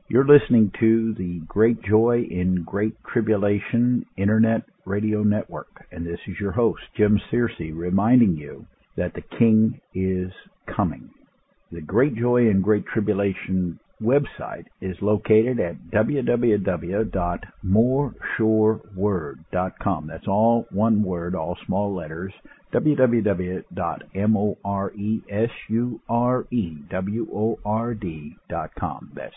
You're listening to the Great Joy in Great Tribulation Internet Radio Network, and this is your host, Jim Searcy, reminding you that the King is coming. The Great Joy in Great Tribulation website is located at www.moreshoreword.com. That's all one word, all small letters, www.moreshoreword.com. That's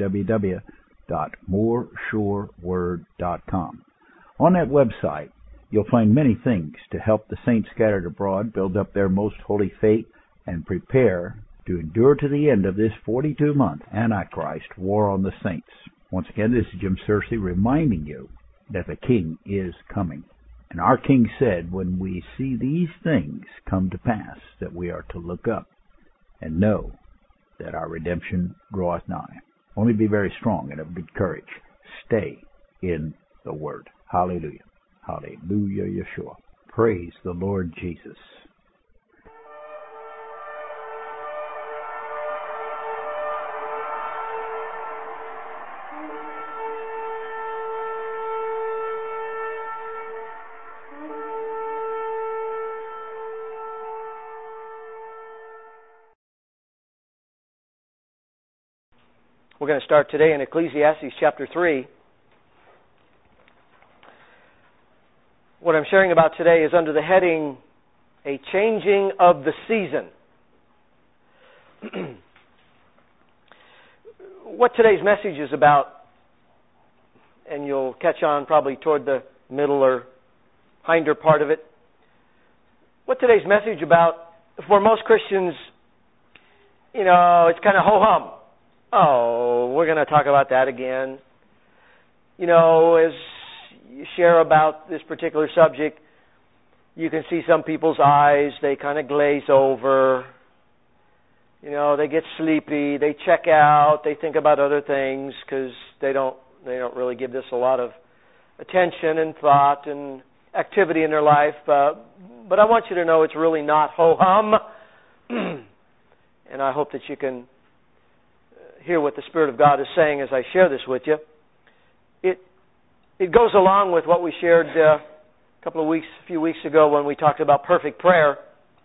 www.moreshoreword.com. On that website, you'll find many things to help the saints scattered abroad build up their most holy faith and prepare to endure to the end of this 42-month Antichrist war on the saints. Once again, this is Jim Searcy reminding you that the King is coming. And our King said, when we see these things come to pass, that we are to look up and know that our redemption draweth nigh. Only be very strong and of good courage. Stay in the Word. Hallelujah. Hallelujah, Yeshua. Praise the Lord Jesus. We're going to start today in Ecclesiastes chapter 3. What I'm sharing about today is under the heading, A Changing of the Season. What today's message is about, and you'll catch on probably toward the middle or hinder part of it, what today's message about, for most Christians, it's kind of ho-hum. Oh, we're going to talk about that again. As you share about this particular subject, you can see some people's eyes, they kind of glaze over. They get sleepy, they check out, they think about other things because they don't really give this a lot of attention and thought and activity in their life. But I want you to know it's really not ho-hum. And I hope that you can hear what the Spirit of God is saying as I share this with you. It goes along with what we shared a few weeks ago when we talked about perfect prayer.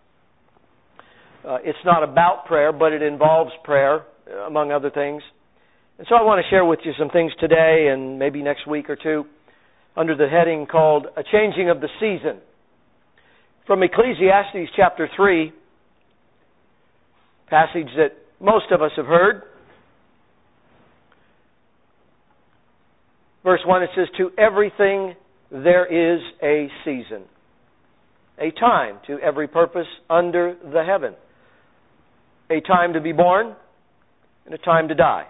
It's not about prayer, but it involves prayer, among other things. And so I want to share with you some things today and maybe next week or two under the heading called A Changing of the Season. From Ecclesiastes chapter 3, passage that most of us have heard. Verse 1, it says, to everything there is a season, a time to every purpose under the heaven, a time to be born and a time to die,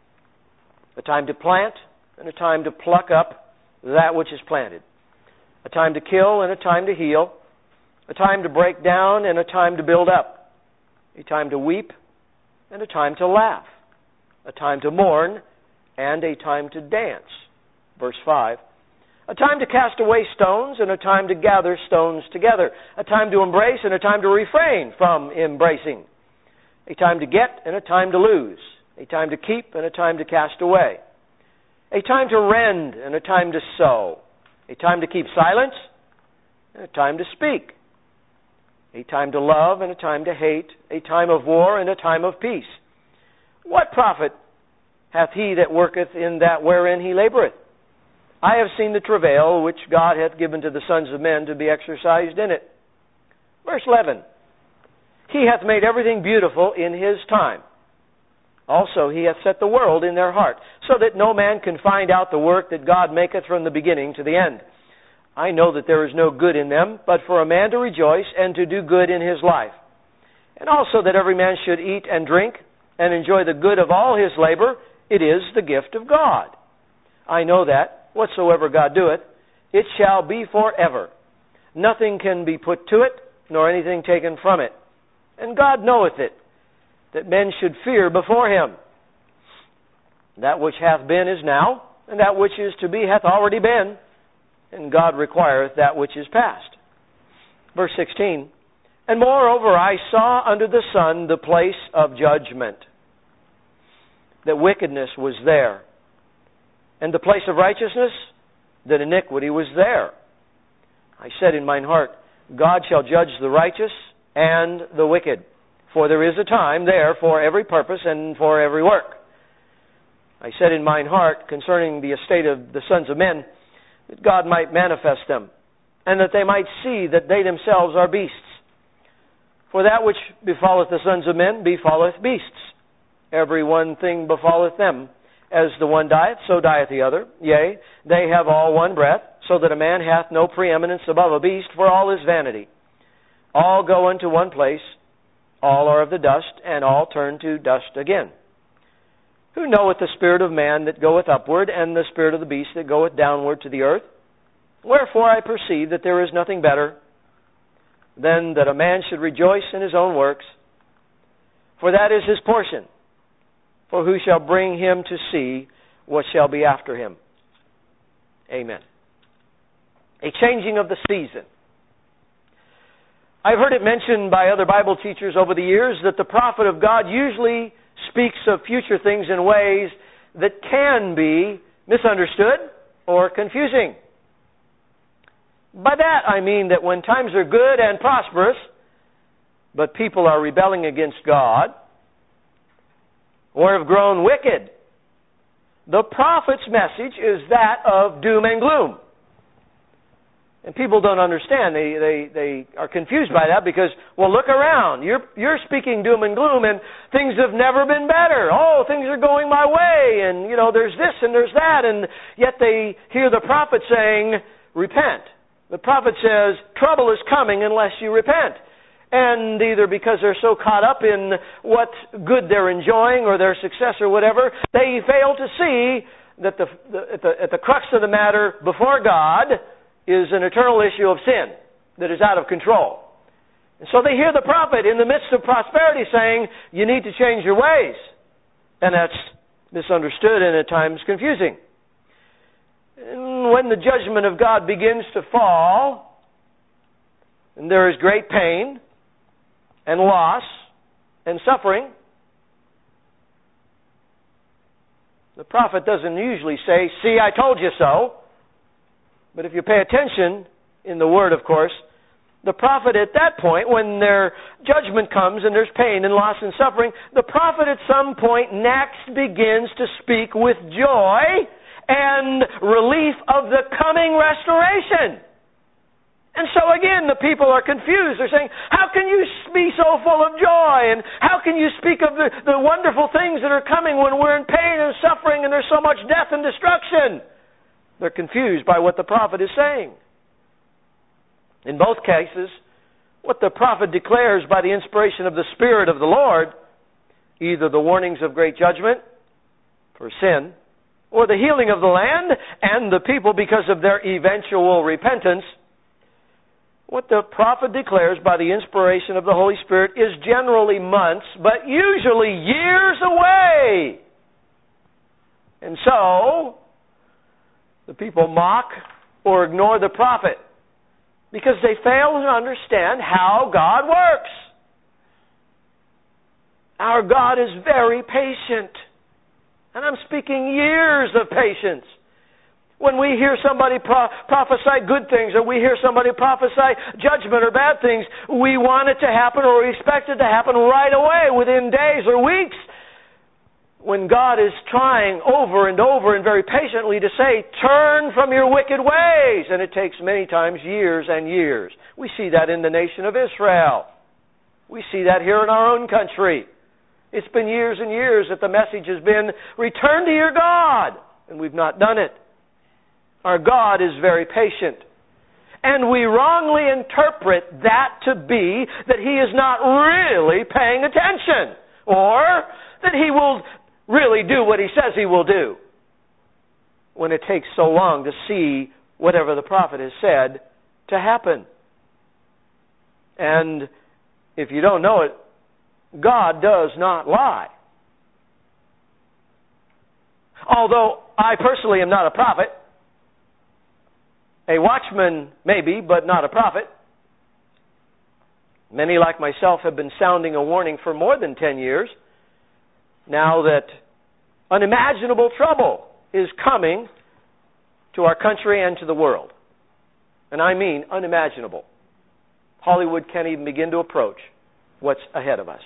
a time to plant and a time to pluck up that which is planted, a time to kill and a time to heal, a time to break down and a time to build up, a time to weep and a time to laugh, a time to mourn and a time to dance. Verse 5, a time to cast away stones and a time to gather stones together, a time to embrace and a time to refrain from embracing, a time to get and a time to lose, a time to keep and a time to cast away, a time to rend and a time to sow, a time to keep silence and a time to speak, a time to love and a time to hate, a time of war and a time of peace. What profit hath he that worketh in that wherein he laboureth? I have seen the travail which God hath given to the sons of men to be exercised in it. Verse 11, he hath made everything beautiful in his time. Also he hath set the world in their heart, so that no man can find out the work that God maketh from the beginning to the end. I know that there is no good in them, but for a man to rejoice and to do good in his life. And also that every man should eat and drink and enjoy the good of all his labor. It is the gift of God. I know that whatsoever God doeth, it shall be forever. Nothing can be put to it, nor anything taken from it. And God knoweth it, that men should fear before him. That which hath been is now, and that which is to be hath already been, and God requireth that which is past. Verse 16, and moreover I saw under the sun the place of judgment. that wickedness was there. And the place of righteousness, that iniquity was there. I said in mine heart, God shall judge the righteous and the wicked, for there is a time there for every purpose and for every work. I said in mine heart concerning the estate of the sons of men, that God might manifest them, and that they might see that they themselves are beasts. For that which befalleth the sons of men befalleth beasts. Every one thing befalleth them. As the one dieth, so dieth the other. Yea, they have all one breath, so that a man hath no preeminence above a beast, for all is vanity. All go unto one place, all are of the dust, and all turn to dust again. Who knoweth the spirit of man that goeth upward, and the spirit of the beast that goeth downward to the earth? Wherefore I perceive that there is nothing better than that a man should rejoice in his own works, for that is his portion. For who shall bring him to see what shall be after him? Amen. A changing of the season. I've heard it mentioned by other Bible teachers over the years that the prophet of God usually speaks of future things in ways that can be misunderstood or confusing. By that I mean that when times are good and prosperous, but people are rebelling against God, or have grown wicked, the prophet's message is that of doom and gloom. And people don't understand. They are confused by that because, well, look around. You're speaking doom and gloom, and things have never been better. Oh, things are going my way, and, there's this and there's that, and yet they hear the prophet saying, repent. The prophet says, trouble is coming unless you repent. And either because they're so caught up in what good they're enjoying or their success or whatever, they fail to see that at the crux of the matter before God is an eternal issue of sin that is out of control. And so they hear the prophet in the midst of prosperity saying, you need to change your ways. And that's misunderstood and at times confusing. And when the judgment of God begins to fall, and there is great pain and loss and suffering, the prophet doesn't usually say, see, I told you so. But if you pay attention in the Word, of course, the prophet at that point, when their judgment comes and there's pain and loss and suffering, the prophet at some point next begins to speak with joy and relief of the coming restoration. And so again, the people are confused. They're saying, how can you be so full of joy? And how can you speak of the wonderful things that are coming when we're in pain and suffering and there's so much death and destruction? They're confused by what the prophet is saying. In both cases, what the prophet declares by the inspiration of the Spirit of the Lord, either the warnings of great judgment for sin, or the healing of the land and the people because of their eventual repentance, what the prophet declares by the inspiration of the Holy Spirit is generally months, but usually years away. And so, the people mock or ignore the prophet because they fail to understand how God works. Our God is very patient. And I'm speaking years of patience. When we hear somebody prophesy good things, or we hear somebody prophesy judgment or bad things, we want it to happen or we expect it to happen right away, within days or weeks. When God is trying over and over and very patiently to say, turn from your wicked ways. And it takes many times years and years. We see that in the nation of Israel. We see that here in our own country. It's been years and years that the message has been, return to your God. And we've not done it. Our God is very patient. And we wrongly interpret that to be that He is not really paying attention, or that He will really do what He says He will do, when it takes so long to see whatever the prophet has said to happen. And if you don't know it, God does not lie. Although I personally am not a prophet, a watchman maybe, but not a prophet. Many like myself have been sounding a warning for more than 10 years. Now that Unimaginable trouble is coming to our country and to the world. And I mean unimaginable. Hollywood can't even begin to approach what's ahead of us.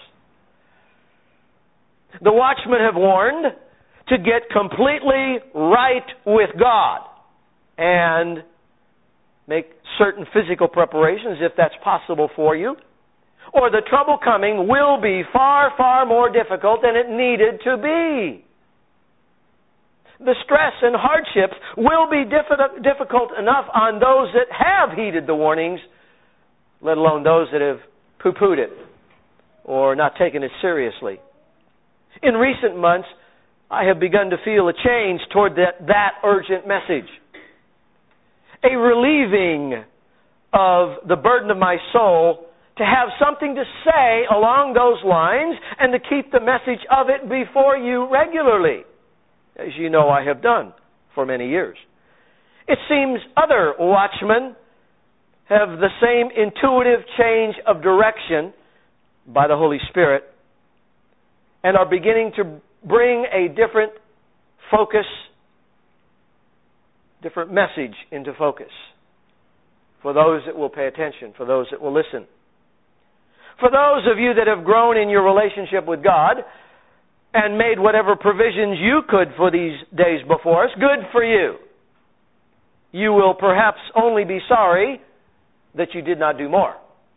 The watchmen have warned to get completely right with God and make certain physical preparations if that's possible for you, or the trouble coming will be far, far more difficult than it needed to be. The stress and hardships will be difficult enough on those that have heeded the warnings, let alone those that have poo-pooed it or not taken it seriously. In recent months, I have begun to feel a change toward that urgent message. A relieving of the burden of my soul to have something to say along those lines and to keep the message of it before you regularly, as you know I have done for many years. It seems other watchmen have the same intuitive change of direction by the Holy Spirit and are beginning to bring a different focus, different message into focus for those that will pay attention, for those that will listen. For those of you that have grown in your relationship with God and made whatever provisions you could for these days before us, good for you. You will perhaps only be sorry that you did not do more.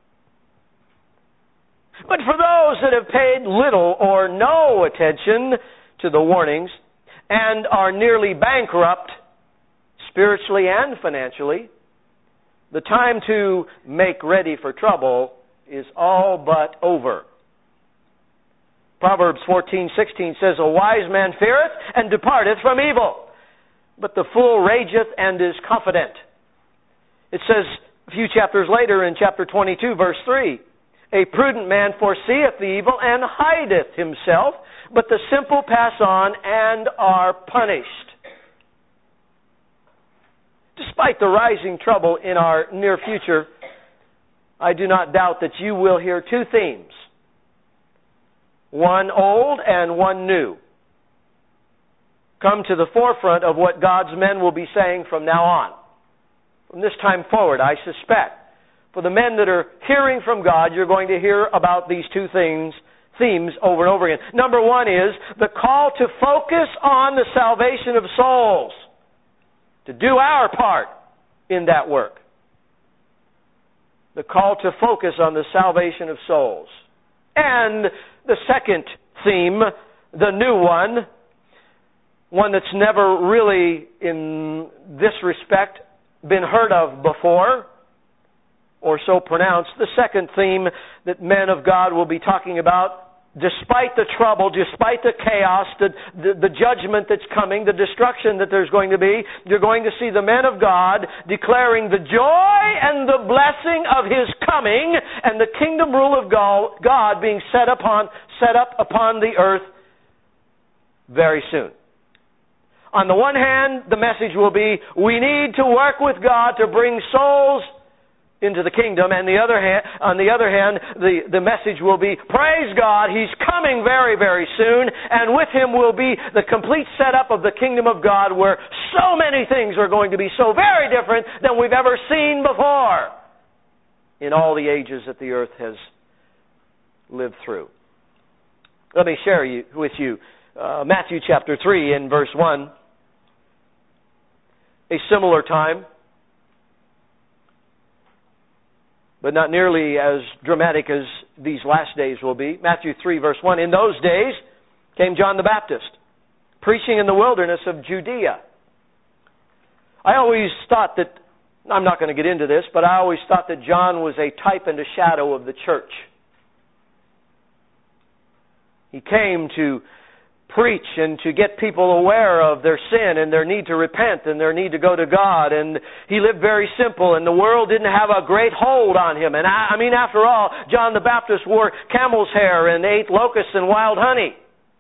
But for those that have paid little or no attention to the warnings and are nearly bankrupt spiritually and financially, the time to make ready for trouble is all but over. Proverbs 14:16 says, "A wise man feareth and departeth from evil, but the fool rageth and is confident." It says a few chapters later in chapter 22, verse 3, "A prudent man foreseeth the evil and hideth himself, but the simple pass on and are punished." Despite the rising trouble in our near future, I do not doubt that you will hear two themes, one old and one new, come to the forefront of what God's men will be saying from now on. From this time forward, I suspect, for the men that are hearing from God, you're going to hear about these two themes over and over again. Number one is the call to focus on the salvation of souls, to do our part in that work. The call to focus on the salvation of souls. And the second theme, the new one that's never really in this respect been heard of before or so pronounced. The second theme that men of God will be talking about, despite the trouble, despite the chaos, the judgment that's coming, the destruction that there's going to be, you're going to see the men of God declaring the joy and the blessing of His coming and the kingdom rule of God being set up upon the earth very soon. On the one hand, the message will be, we need to work with God to bring souls into the kingdom, and on the other hand, the message will be, praise God, He's coming very, very soon, and with Him will be the complete setup of the kingdom of God, where so many things are going to be so very different than we've ever seen before in all the ages that the earth has lived through. Let me share with you Matthew chapter 3 in verse 1. A similar time, but not nearly as dramatic as these last days will be. Matthew 3, verse 1. In those days came John the Baptist, preaching in the wilderness of Judea. I always thought that, I'm not going to get into this, but I always thought that John was a type and a shadow of the church. He came to preach and to get people aware of their sin and their need to repent and their need to go to God. And he lived very simple, and the world didn't have a great hold on him. And I mean, after all, John the Baptist wore camel's hair and ate locusts and wild honey.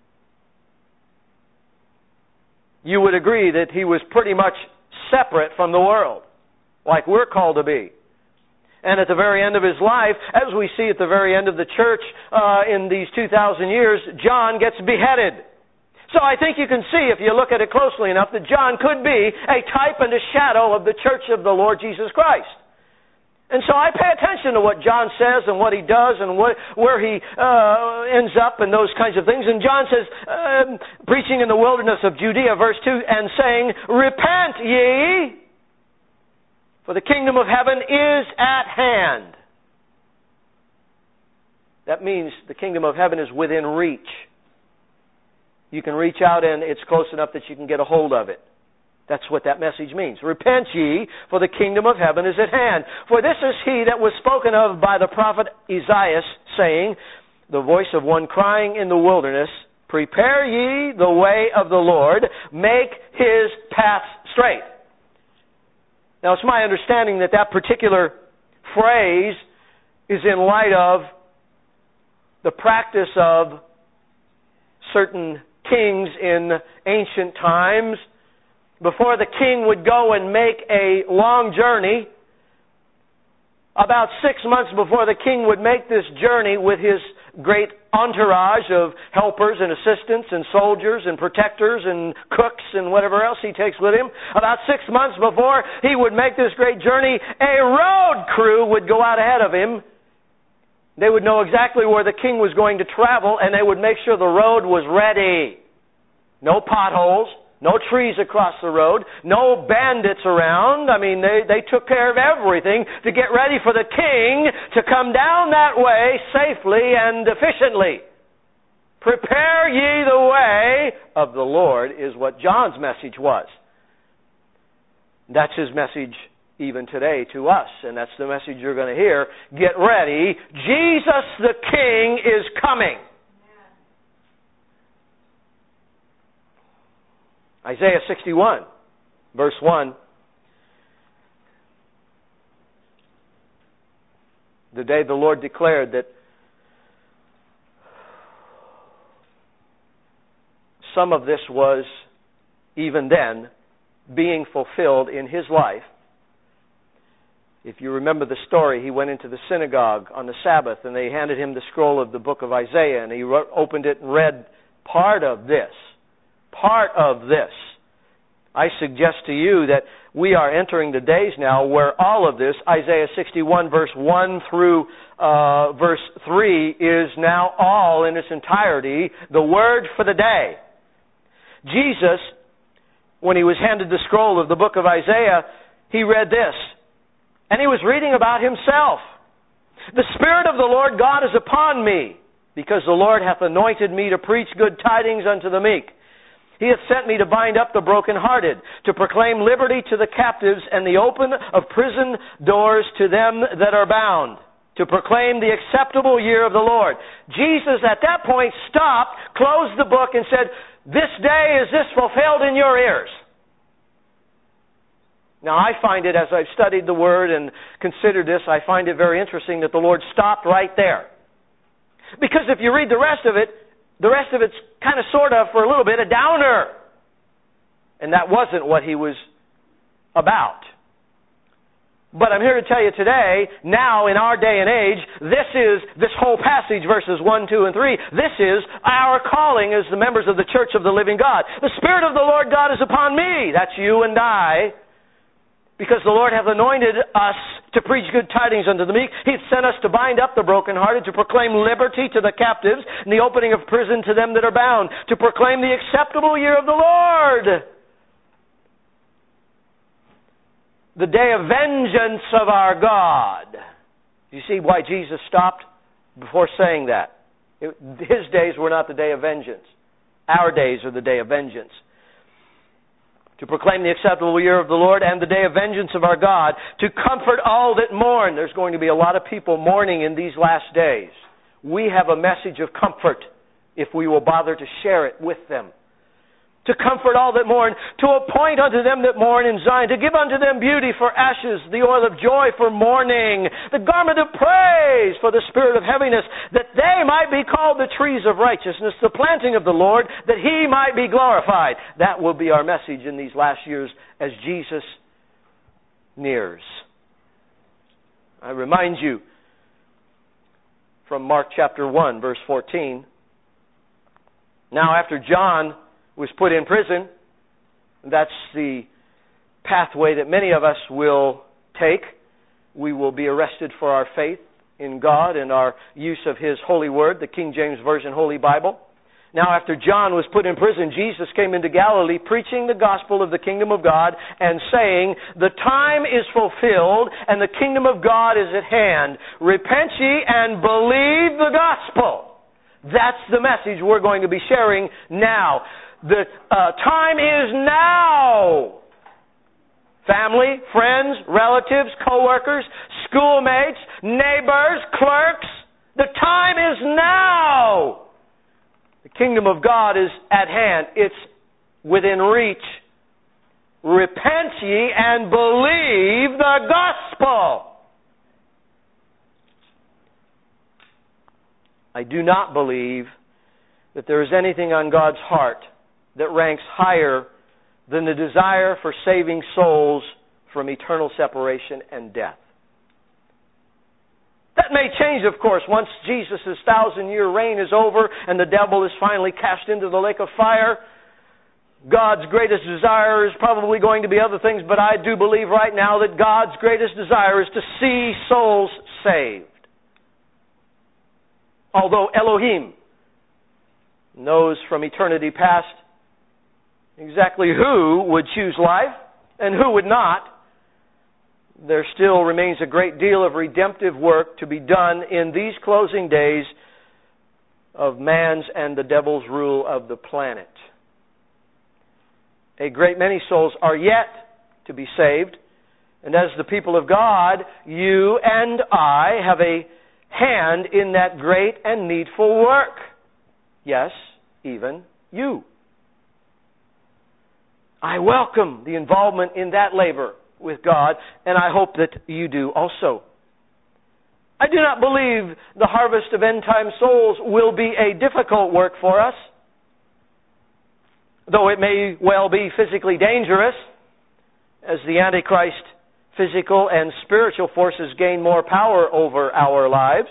You would agree that he was pretty much separate from the world, like we're called to be. And at the very end of his life, as we see at the very end of the church in these 2,000 years, John gets beheaded. So I think you can see, if you look at it closely enough, that John could be a type and a shadow of the church of the Lord Jesus Christ. And so I pay attention to what John says and what he does and where he ends up and those kinds of things. And John says, preaching in the wilderness of Judea, verse 2, and saying, "Repent ye, for the kingdom of heaven is at hand." That means the kingdom of heaven is within reach. You can reach out and it's close enough that you can get a hold of it. That's what that message means. "Repent ye, for the kingdom of heaven is at hand. For this is he that was spoken of by the prophet Isaiah, saying, the voice of one crying in the wilderness, Prepare ye the way of the Lord, make his paths straight." Now it's my understanding that that particular phrase is in light of the practice of certain kings in ancient times. Before the king would go and make a long journey, about 6 months before the king would make this journey with his great entourage of helpers and assistants and soldiers and protectors and cooks and whatever else he takes with him, about 6 months before he would make this great journey, a road crew would go out ahead of him. They would know exactly where the king was going to travel, and they would make sure the road was ready. No potholes, no trees across the road, no bandits around. I mean, they took care of everything to get ready for the king to come down that way safely and efficiently. Prepare ye the way of the Lord is what John's message was. That's his message even today to us, and that's the message you're going to hear. Get ready. Jesus the King is coming. Isaiah 61, verse 1. The day the Lord declared that some of this was, even then, being fulfilled in his life. If you remember the story, he went into the synagogue on the Sabbath and they handed him the scroll of the book of Isaiah, and he opened it and read part of this. Part of this. I suggest to you that we are entering the days now where all of this, Isaiah 61 verse 1 through verse 3, is now all in its entirety the word for the day. Jesus, when he was handed the scroll of the book of Isaiah, he read this. And he was reading about himself. "The Spirit of the Lord God is upon me, because the Lord hath anointed me to preach good tidings unto the meek. He hath sent me to bind up the brokenhearted, to proclaim liberty to the captives, and the open of prison doors to them that are bound, to proclaim the acceptable year of the Lord." Jesus at that point stopped, closed the book, and said, "This day is this fulfilled in your ears." Now, I find it, as I've studied the Word and considered this, I find it very interesting that the Lord stopped right there. Because if you read the rest of it's kind of sort of, for a little bit, a downer. And that wasn't what he was about. But I'm here to tell you today, now in our day and age, this whole passage, verses 1, 2, and 3, this is our calling as the members of the Church of the Living God. The Spirit of the Lord God is upon me. That's you and I. Because the Lord hath anointed us to preach good tidings unto the meek. He hath sent us to bind up the brokenhearted, to proclaim liberty to the captives, and the opening of prison to them that are bound, to proclaim the acceptable year of the Lord, the day of vengeance of our God. You see why Jesus stopped before saying that? His days were not the day of vengeance. Our days are the day of vengeance. To proclaim the acceptable year of the Lord and the day of vengeance of our God, to comfort all that mourn. There's going to be a lot of people mourning in these last days. We have a message of comfort if we will bother to share it with them. To comfort all that mourn, to appoint unto them that mourn in Zion, to give unto them beauty for ashes, the oil of joy for mourning, the garment of praise for the spirit of heaviness, that they might be called the trees of righteousness, the planting of the Lord, that he might be glorified. That will be our message in these last years as Jesus nears. I remind you from Mark chapter 1, verse 14. Now after John was put in prison. That's the pathway that many of us will take. We will be arrested for our faith in God and our use of His holy word, the King James Version Holy Bible. Now, after John was put in prison, Jesus came into Galilee preaching the gospel of the kingdom of God and saying, "The time is fulfilled and the kingdom of God is at hand. Repent ye and believe the gospel." That's the message we're going to be sharing now. The time is now. Family, friends, relatives, co-workers, schoolmates, neighbors, clerks, the time is now. The kingdom of God is at hand. It's within reach. Repent ye and believe the gospel. I do not believe that there is anything on God's heart that ranks higher than the desire for saving souls from eternal separation and death. That may change, of course, once Jesus' 1,000-year reign is over and the devil is finally cast into the lake of fire. God's greatest desire is probably going to be other things, but I do believe right now that God's greatest desire is to see souls saved. Although Elohim knows from eternity past exactly who would choose life and who would not, there still remains a great deal of redemptive work to be done in these closing days of man's and the devil's rule of the planet. A great many souls are yet to be saved, and as the people of God, you and I have a hand in that great and needful work. Yes, even you. I welcome the involvement in that labor with God, and I hope that you do also. I do not believe the harvest of end-time souls will be a difficult work for us, though it may well be physically dangerous as the Antichrist physical and spiritual forces gain more power over our lives.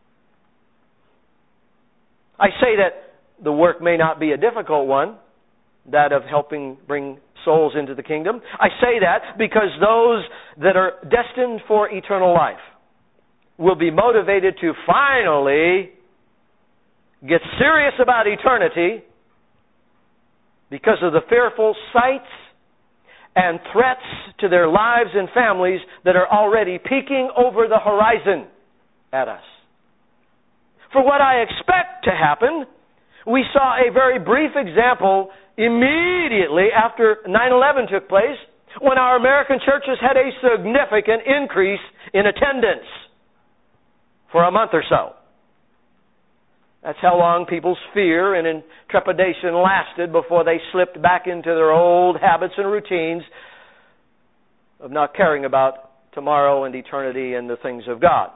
I say that the work may not be a difficult one, that of helping bring souls into the kingdom. I say that because those that are destined for eternal life will be motivated to finally get serious about eternity because of the fearful sights and threats to their lives and families that are already peeking over the horizon at us. For what I expect to happen, we saw a very brief example immediately after 9/11 took place, when our American churches had a significant increase in attendance for a month or so. That's how long people's fear and trepidation lasted before they slipped back into their old habits and routines of not caring about tomorrow and eternity and the things of God.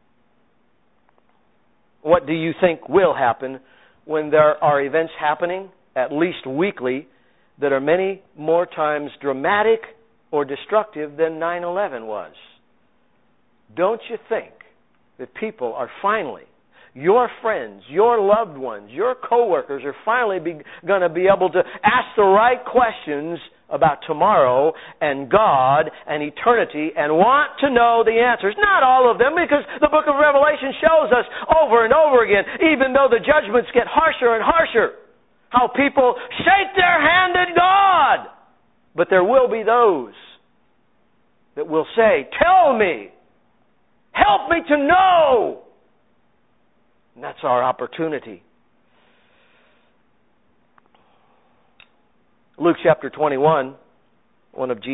What do you think will happen when there are events happening, at least weekly, that are many more times dramatic or destructive than 9/11 was? Don't you think that people are finally, your friends, your loved ones, your co-workers are finally going to be able to ask the right questions about tomorrow and God and eternity and want to know the answers? Not all of them, because the book of Revelation shows us over and over again, even though the judgments get harsher and harsher, how people shake their hand at God. But there will be those that will say, "Tell me, help me to know." And that's our opportunity. Luke chapter 21, one of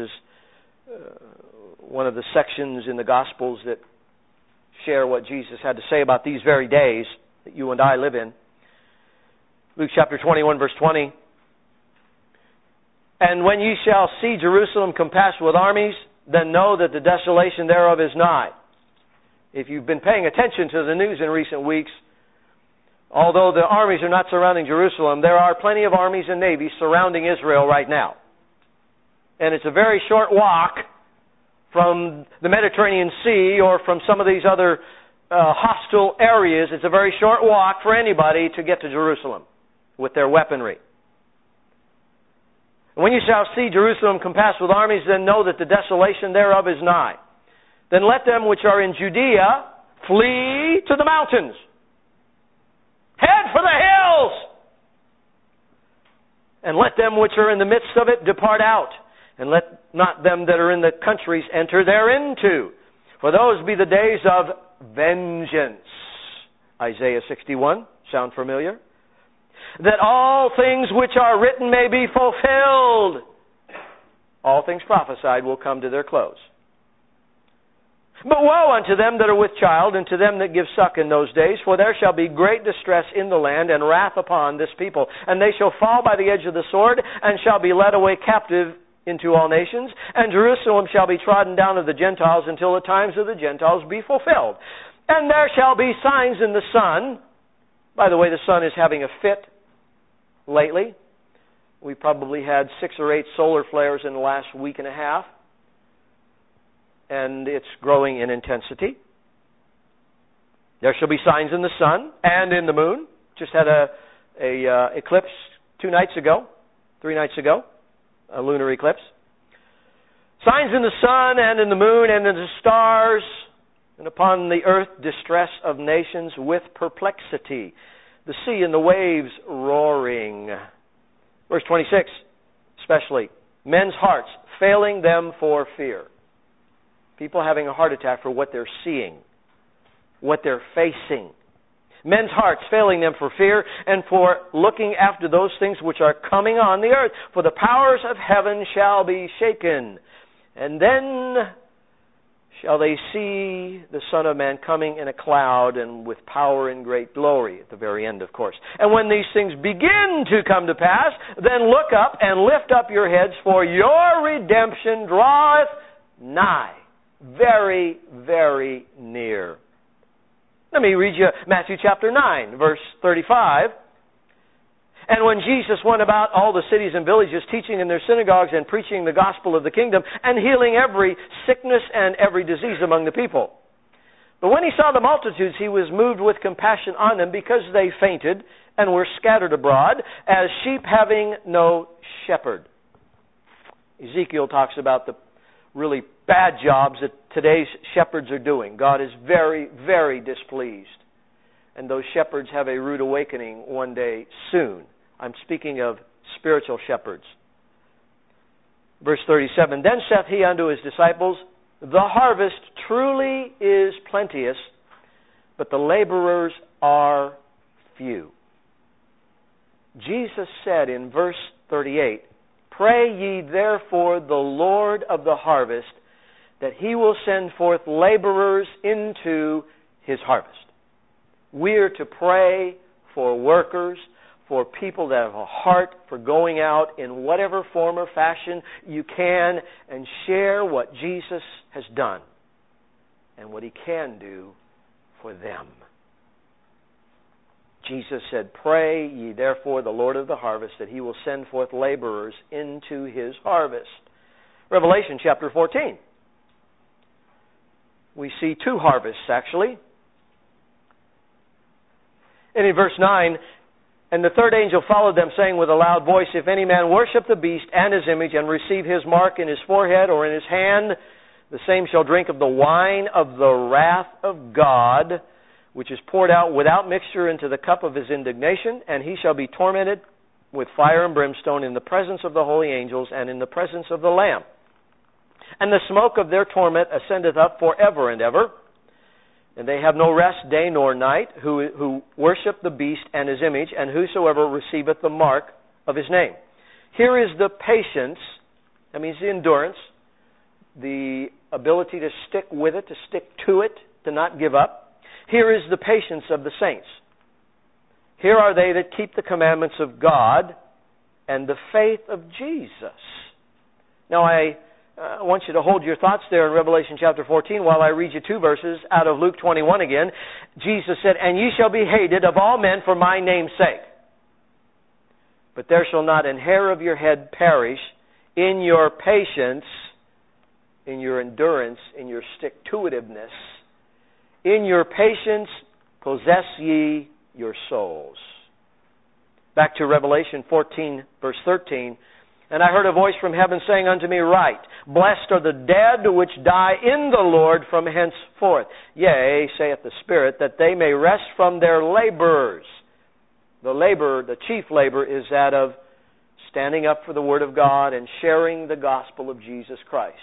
the sections in the Gospels that share what Jesus had to say about these very days that you and I live in. Luke chapter 21, verse 20. "And when ye shall see Jerusalem compassed with armies, then know that the desolation thereof is nigh." If you've been paying attention to the news in recent weeks, although the armies are not surrounding Jerusalem, there are plenty of armies and navies surrounding Israel right now. And it's a very short walk from the Mediterranean Sea or from some of these other hostile areas. It's a very short walk for anybody to get to Jerusalem with their weaponry. And when you shall see Jerusalem compassed with armies, then know that the desolation thereof is nigh. Then let them which are in Judea flee to the mountains. Head for the hills! And let them which are in the midst of it depart out. And let not them that are in the countries enter thereinto. For those be the days of vengeance. Isaiah 61. Sound familiar? That all things which are written may be fulfilled. All things prophesied will come to their close. But woe unto them that are with child, and to them that give suck in those days, for there shall be great distress in the land, and wrath upon this people. And they shall fall by the edge of the sword, and shall be led away captive into all nations. And Jerusalem shall be trodden down of the Gentiles, until the times of the Gentiles be fulfilled. And there shall be signs in the sun. By the way, the sun is having a fit lately. We probably had 6 or 8 solar flares in the last week and a half. And it's growing in intensity. There shall be signs in the sun and in the moon. Just had a eclipse 3 nights ago, a lunar eclipse. Signs in the sun and in the moon and in the stars, and upon the earth distress of nations with perplexity, the sea and the waves roaring. Verse 26, especially, men's hearts failing them for fear. People having a heart attack for what they're seeing, what they're facing. Men's hearts failing them for fear and for looking after those things which are coming on the earth. For the powers of heaven shall be shaken. And then shall they see the Son of Man coming in a cloud and with power and great glory. At the very end, of course. And when these things begin to come to pass, then look up and lift up your heads, for your redemption draweth nigh. Very, very near. Let me read you Matthew chapter 9, verse 35. And when Jesus went about all the cities and villages, teaching in their synagogues and preaching the gospel of the kingdom, and healing every sickness and every disease among the people. But when he saw the multitudes, he was moved with compassion on them, because they fainted and were scattered abroad, as sheep having no shepherd. Ezekiel talks about the really bad jobs that today's shepherds are doing. God is very, very displeased. And those shepherds have a rude awakening one day soon. I'm speaking of spiritual shepherds. Verse 37, Then saith he unto his disciples, The harvest truly is plenteous, but the laborers are few. Jesus said in verse 38, Pray ye therefore the Lord of the harvest, that he will send forth laborers into his harvest. We're to pray for workers, for people that have a heart for going out in whatever form or fashion you can and share what Jesus has done and what he can do for them. Jesus said, Pray ye therefore the Lord of the harvest, that he will send forth laborers into his harvest. Revelation chapter 14. We see 2 harvests, actually. And in verse 9, And the third angel followed them, saying with a loud voice, If any man worship the beast and his image, and receive his mark in his forehead or in his hand, the same shall drink of the wine of the wrath of God, which is poured out without mixture into the cup of his indignation, and he shall be tormented with fire and brimstone in the presence of the holy angels and in the presence of the Lamb. And the smoke of their torment ascendeth up forever and ever, and they have no rest day nor night, who worship the beast and his image, and whosoever receiveth the mark of his name. Here is the patience, that means the endurance, the ability to stick with it, to stick to it, to not give up. Here is the patience of the saints. Here are they that keep the commandments of God and the faith of Jesus. Now I want you to hold your thoughts there in Revelation chapter 14 while I read you 2 verses out of Luke 21 again. Jesus said, And ye shall be hated of all men for my name's sake. But there shall not an hair of your head perish. In your patience, in your endurance, in your stick-to-itiveness, in your patience, possess ye your souls. Back to Revelation 14, verse 13. And I heard a voice from heaven saying unto me, Write, Blessed are the dead which die in the Lord from henceforth. Yea, saith the Spirit, that they may rest from their labors. The chief labor is that of standing up for the Word of God and sharing the gospel of Jesus Christ.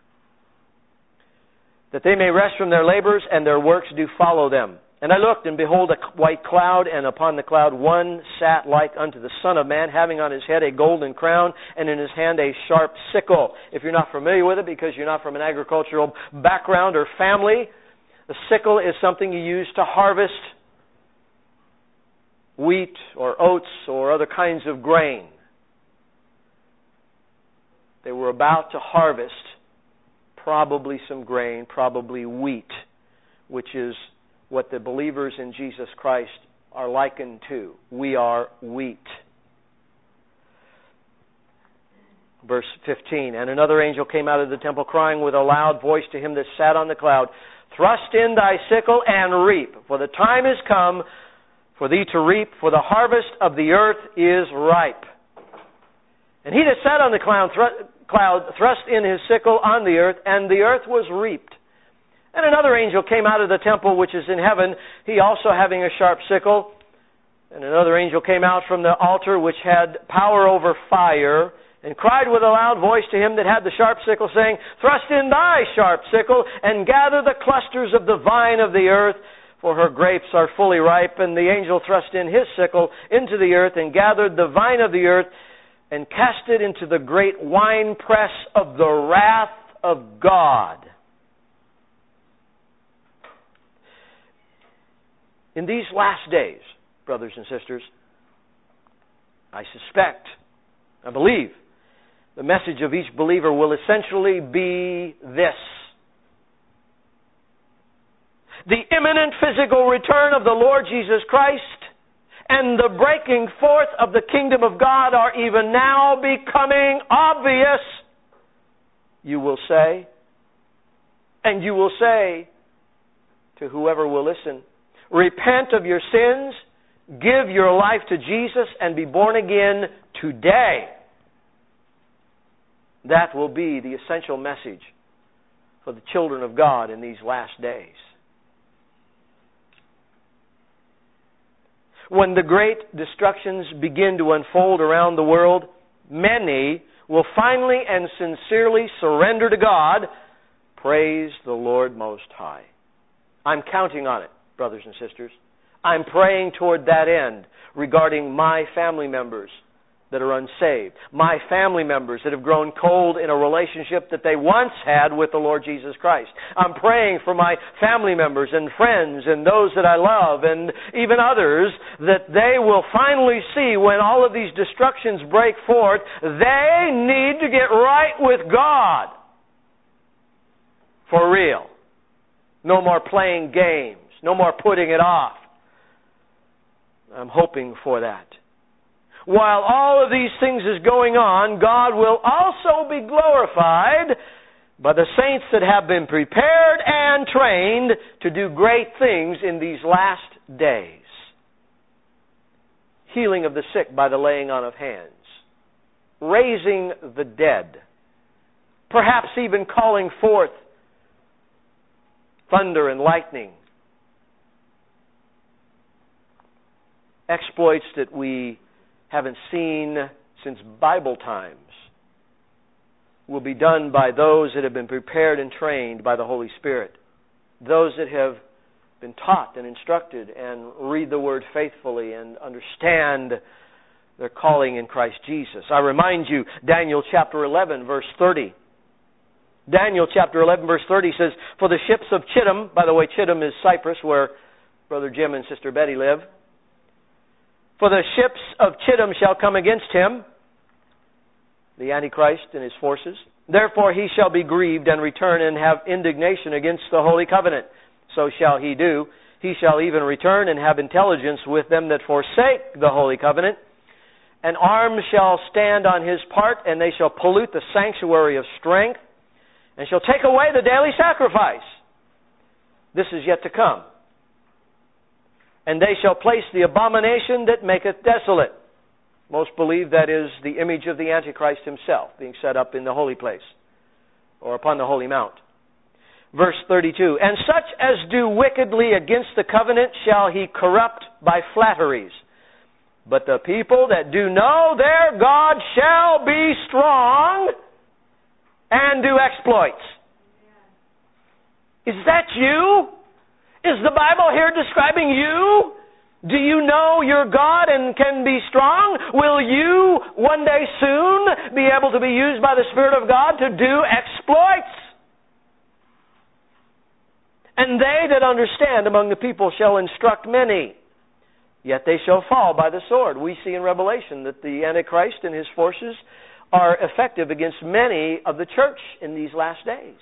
That they may rest from their labors, and their works do follow them. And I looked, and behold, a white cloud, and upon the cloud one sat like unto the Son of Man, having on his head a golden crown, and in his hand a sharp sickle. If you're not familiar with it, because you're not from an agricultural background or family, the sickle is something you use to harvest wheat or oats or other kinds of grain. They were about to harvest probably some grain, probably wheat, which is what the believers in Jesus Christ are likened to. We are wheat. Verse 15, And another angel came out of the temple, crying with a loud voice to him that sat on the cloud, Thrust in thy sickle and reap, for the time is come for thee to reap, for the harvest of the earth is ripe. And he that sat on the cloud thrust in his sickle on the earth, and the earth was reaped. And another angel came out of the temple which is in heaven, he also having a sharp sickle. And another angel came out from the altar which had power over fire, and cried with a loud voice to him that had the sharp sickle, saying, Thrust in thy sharp sickle, and gather the clusters of the vine of the earth, for her grapes are fully ripe. And the angel thrust in his sickle into the earth, and gathered the vine of the earth, and cast it into the great winepress of the wrath of God. In these last days, brothers and sisters, I believe, the message of each believer will essentially be this: the imminent physical return of the Lord Jesus Christ and the breaking forth of the kingdom of God are even now becoming obvious, you will say. And you will say to whoever will listen, Repent of your sins, give your life to Jesus, and be born again today. That will be the essential message for the children of God in these last days. When the great destructions begin to unfold around the world, many will finally and sincerely surrender to God. Praise the Lord Most High. I'm counting on it, brothers and sisters. I'm praying toward that end regarding my family members that are unsaved, my family members that have grown cold in a relationship that they once had with the Lord Jesus Christ. I'm praying for my family members and friends and those that I love and even others, that they will finally see when all of these destructions break forth, they need to get right with God. For real. No more playing games. No more putting it off. I'm hoping for that. While all of these things is going on, God will also be glorified by the saints that have been prepared and trained to do great things in these last days. Healing of the sick by the laying on of hands. Raising the dead. Perhaps even calling forth thunder and lightning. Exploits that we haven't seen since Bible times will be done by those that have been prepared and trained by the Holy Spirit. Those that have been taught and instructed and read the Word faithfully and understand their calling in Christ Jesus. I remind you, Daniel chapter 11, verse 30. Daniel chapter 11, verse 30 says, For the ships of Chittim, by the way, Chittim is Cyprus, where Brother Jim and Sister Betty live. For the ships of Chittim shall come against him, the Antichrist and his forces. Therefore he shall be grieved and return and have indignation against the holy covenant. So shall he do. He shall even return and have intelligence with them that forsake the holy covenant. And arms shall stand on his part, and they shall pollute the sanctuary of strength, and shall take away the daily sacrifice. This is yet to come. And they shall place the abomination that maketh desolate. Most believe that is the image of the Antichrist himself being set up in the holy place or upon the holy mount. Verse 32, and such as do wickedly against the covenant shall he corrupt by flatteries. But the people that do know their God shall be strong and do exploits. Is that you? Is the Bible here describing you? Do you know your God and can be strong? Will you one day soon be able to be used by the Spirit of God to do exploits? And they that understand among the people shall instruct many, yet they shall fall by the sword. We see in Revelation that the Antichrist and his forces are effective against many of the church in these last days.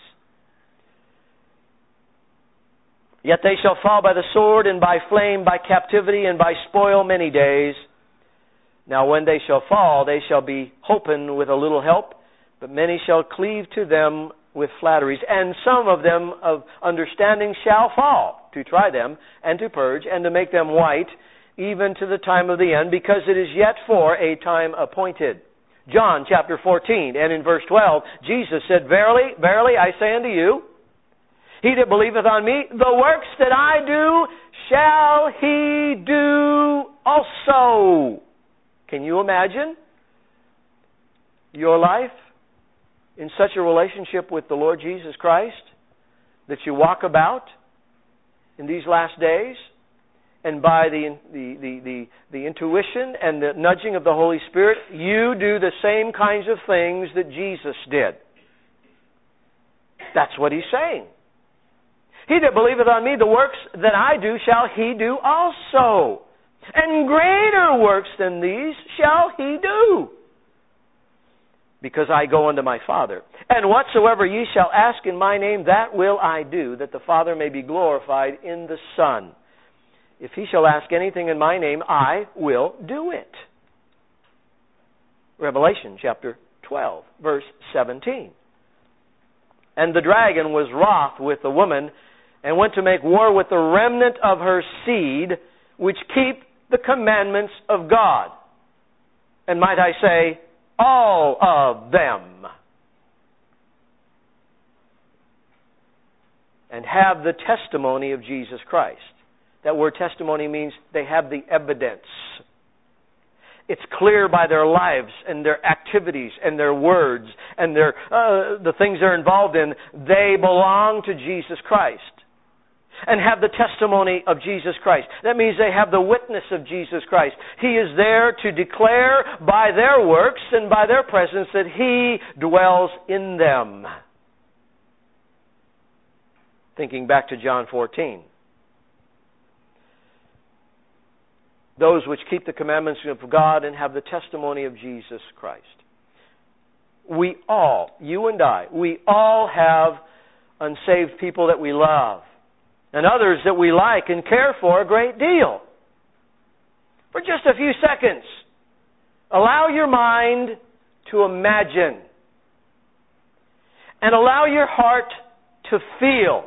Yet they shall fall by the sword, and by flame, by captivity, and by spoil many days. Now when they shall fall, they shall be holpen with a little help, but many shall cleave to them with flatteries. And some of them of understanding shall fall, to try them, and to purge, and to make them white, even to the time of the end, because it is yet for a time appointed. John chapter 14, and in verse 12, Jesus said, Verily, verily, I say unto you, he that believeth on me, the works that I do, shall he do also. Can you imagine your life in such a relationship with the Lord Jesus Christ that you walk about in these last days, and by the intuition and the nudging of the Holy Spirit, you do the same kinds of things that Jesus did? That's what he's saying. He that believeth on me, the works that I do, shall he do also. And greater works than these shall he do, because I go unto my Father. And whatsoever ye shall ask in my name, that will I do, that the Father may be glorified in the Son. If he shall ask anything in my name, I will do it. Revelation chapter 12, verse 17. And the dragon was wroth with the woman, and went to make war with the remnant of her seed, which keep the commandments of God. And might I say, all of them. And have the testimony of Jesus Christ. That word testimony means they have the evidence. It's clear by their lives and their activities and their words and their the things they're involved in. They belong to Jesus Christ. And have the testimony of Jesus Christ. That means they have the witness of Jesus Christ. He is there to declare by their works and by their presence that He dwells in them. Thinking back to John 14. Those which keep the commandments of God and have the testimony of Jesus Christ. We all, you and I, we all have unsaved people that we love. And others that we like and care for a great deal. For just a few seconds, allow your mind to imagine. And allow your heart to feel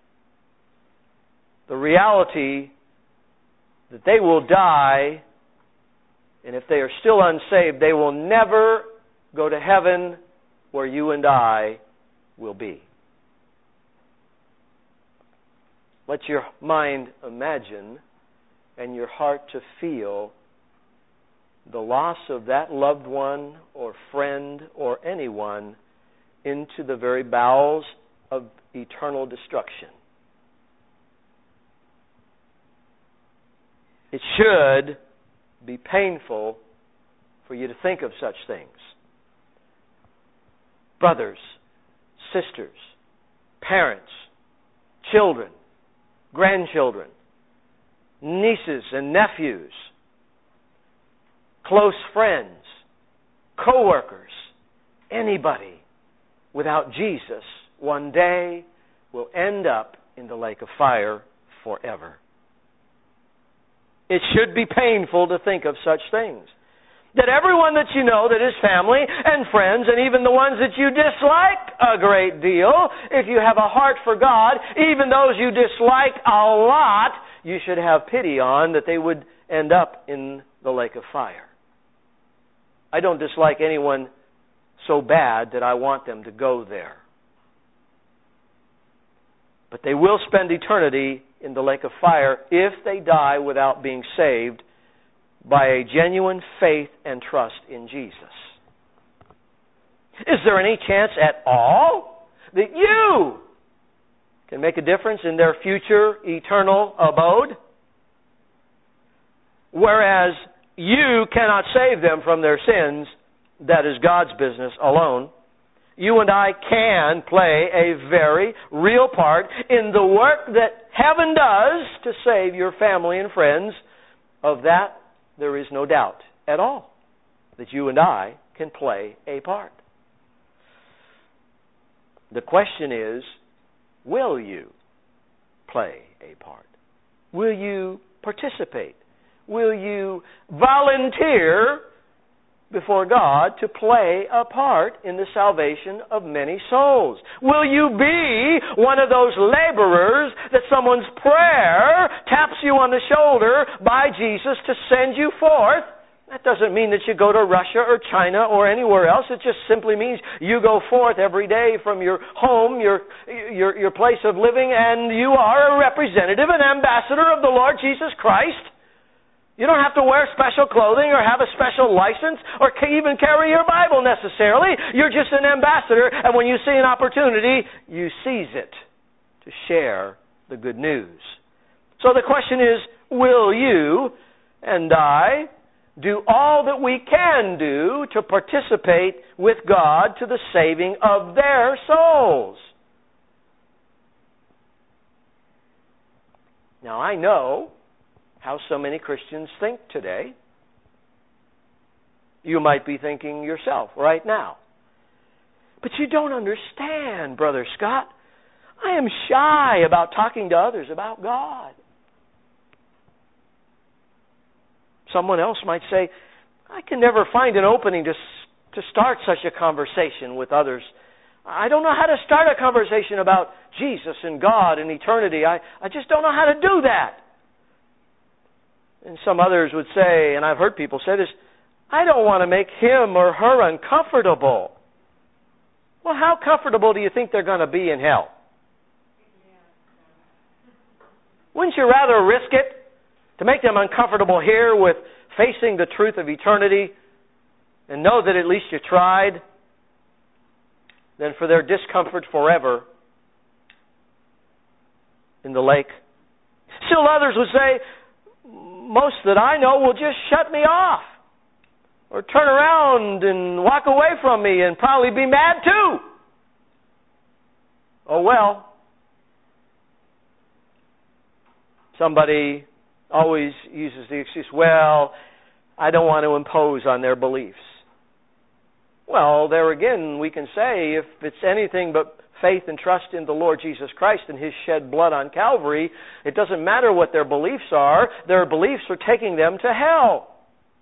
the reality that they will die, and if they are still unsaved, they will never go to heaven where you and I will be. Let your mind imagine and your heart to feel the loss of that loved one or friend or anyone into the very bowels of eternal destruction. It should be painful for you to think of such things. Brothers, sisters, parents, children, grandchildren, nieces and nephews, close friends, co-workers, anybody without Jesus one day will end up in the lake of fire forever. It should be painful to think of such things. That everyone that you know that is family and friends, and even the ones that you dislike a great deal, if you have a heart for God, even those you dislike a lot, you should have pity on, that they would end up in the lake of fire. I don't dislike anyone so bad that I want them to go there. But they will spend eternity in the lake of fire if they die without being saved by a genuine faith and trust in Jesus. Is there any chance at all that you can make a difference in their future eternal abode? Whereas you cannot save them from their sins, that is God's business alone. You and I can play a very real part in the work that heaven does to save your family and friends. Of that, there is no doubt at all that you and I can play a part. The question is, will you play a part? Will you participate? Will you volunteer before God to play a part in the salvation of many souls? Will you be one of those laborers that someone's prayer taps you on the shoulder by Jesus to send you forth? That doesn't mean that you go to Russia or China or anywhere else. It just simply means you go forth every day from your home, your place of living, and you are a representative, an ambassador of the Lord Jesus Christ. You don't have to wear special clothing or have a special license or even carry your Bible necessarily. You're just an ambassador, and when you see an opportunity, you seize it to share the good news. So the question is, will you and I do all that we can do to participate with God to the saving of their souls? Now, I know how so many Christians think today. You might be thinking yourself right now. But you don't understand, Brother Scott. I am shy about talking to others about God. Someone else might say, I can never find an opening to start such a conversation with others. I don't know how to start a conversation about Jesus and God and eternity. I just don't know how to do that. And some others would say, and I've heard people say this, I don't want to make him or her uncomfortable. Well, how comfortable do you think they're going to be in hell? Wouldn't you rather risk it to make them uncomfortable here with facing the truth of eternity and know that at least you tried, than for their discomfort forever in the lake? Still others would say, most that I know will just shut me off or turn around and walk away from me and probably be mad too. Oh well. Somebody always uses the excuse, well, I don't want to impose on their beliefs. Well, there again, we can say if it's anything but faith and trust in the Lord Jesus Christ and His shed blood on Calvary, it doesn't matter what their beliefs are. Their beliefs are taking them to hell.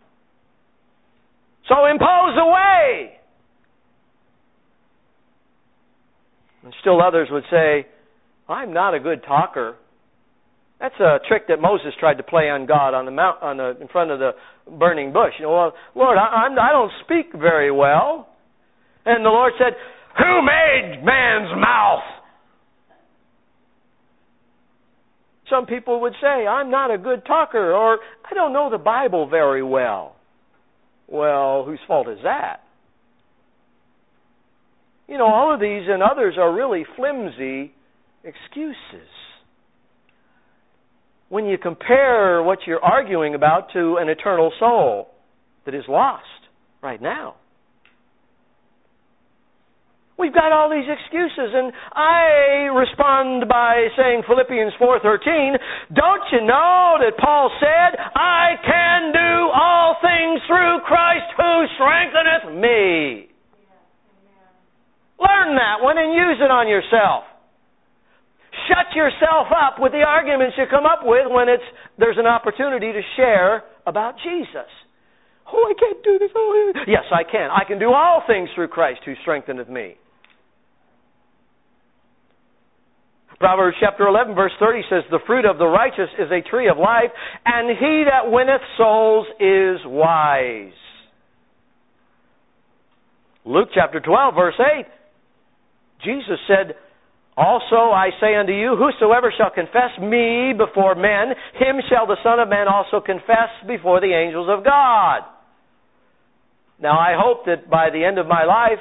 So impose away. And still others would say, I'm not a good talker. That's a trick that Moses tried to play on God on the mount, in front of the burning bush. Well, Lord, I don't speak very well. And the Lord said, who made man's mouth? Some people would say, I'm not a good talker, or I don't know the Bible very well. Well, whose fault is that? All of these and others are really flimsy excuses. When you compare what you're arguing about to an eternal soul that is lost right now. We've got all these excuses, and I respond by saying Philippians 4:13, don't you know that Paul said, I can do all things through Christ who strengtheneth me? Learn that one and use it on yourself. Shut yourself up with the arguments you come up with when there's an opportunity to share about Jesus. Oh, I can't do this. Oh, yes, I can. I can do all things through Christ who strengtheneth me. Proverbs chapter 11, verse 30 says, the fruit of the righteous is a tree of life, and he that winneth souls is wise. Luke chapter 12, verse 8, Jesus said, also I say unto you, whosoever shall confess me before men, him shall the Son of Man also confess before the angels of God. Now I hope that by the end of my life,